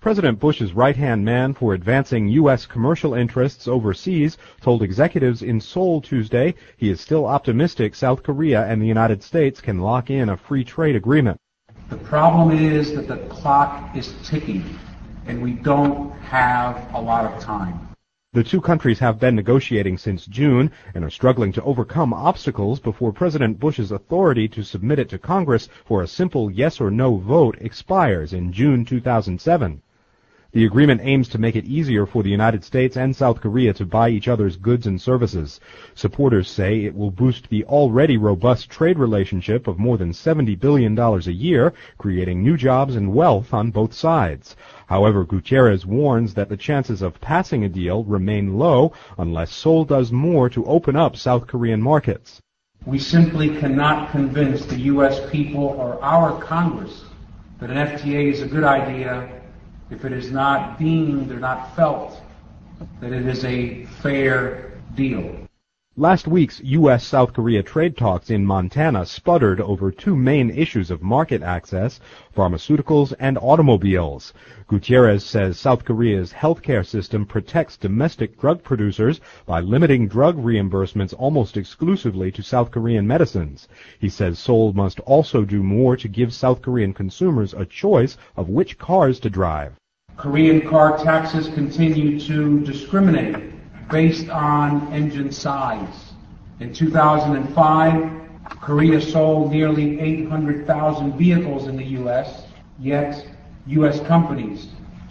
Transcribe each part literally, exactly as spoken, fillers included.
President Bush's right-hand man for advancing U S commercial interests overseas told executives in Seoul Tuesday he is still optimistic South Korea and the United States can lock in a free trade agreement. The problem is that the clock is ticking, and we don't have a lot of time. The two countries have been negotiating since June and are struggling to overcome obstacles before President Bush's authority to submit it to Congress for a simple yes or no vote expires in June two thousand seven. The agreement aims to make it easier for the United States and South Korea to buy each other's goods and services. Supporters say it will boost the already robust trade relationship of more than seventy billion dollars a year, creating new jobs and wealth on both sides. However, Gutierrez warns that the chances of passing a deal remain low unless Seoul does more to open up South Korean markets. We simply cannot convince the U S people or our Congress that an F T A is a good idea if it is not deemed or not felt that it is a fair deal. Last week's U S South Korea trade talks in Montana sputtered over two main issues of market access, pharmaceuticals and automobiles. Gutierrez says South Korea's healthcare system protects domestic drug producers by limiting drug reimbursements almost exclusively to South Korean medicines. He says Seoul must also do more to give South Korean consumers a choice of which cars to drive. Korean car taxes continue to discriminate based on engine size. In two thousand five, Korea sold nearly eight hundred thousand vehicles in the U S, yet U S companies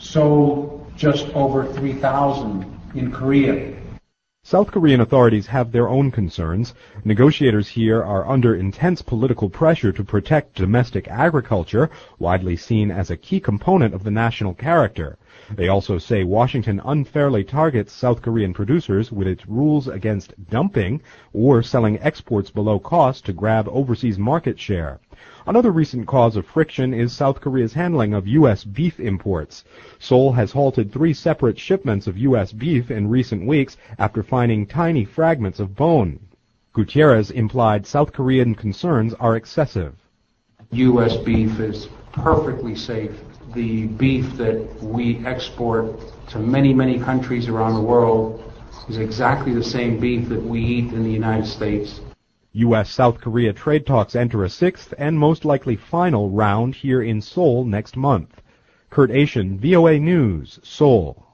sold just over three thousand in Korea. South Korean authorities have their own concerns. Negotiators here are under intense political pressure to protect domestic agriculture, widely seen as a key component of the national character. They also say Washington unfairly targets South Korean producers with its rules against dumping or selling exports below cost to grab overseas market share. Another recent cause of friction is South Korea's handling of U S beef imports. Seoul has halted three separate shipments of U S beef in recent weeks after finding tiny fragments of bone. Gutierrez implied South Korean concerns are excessive. U S beef is perfectly safe. The beef that we export to many, many countries around the world is exactly the same beef that we eat in the United States. U S South Korea trade talks enter a sixth and most likely final round here in Seoul next month. Kurt Asian, V O A News, Seoul.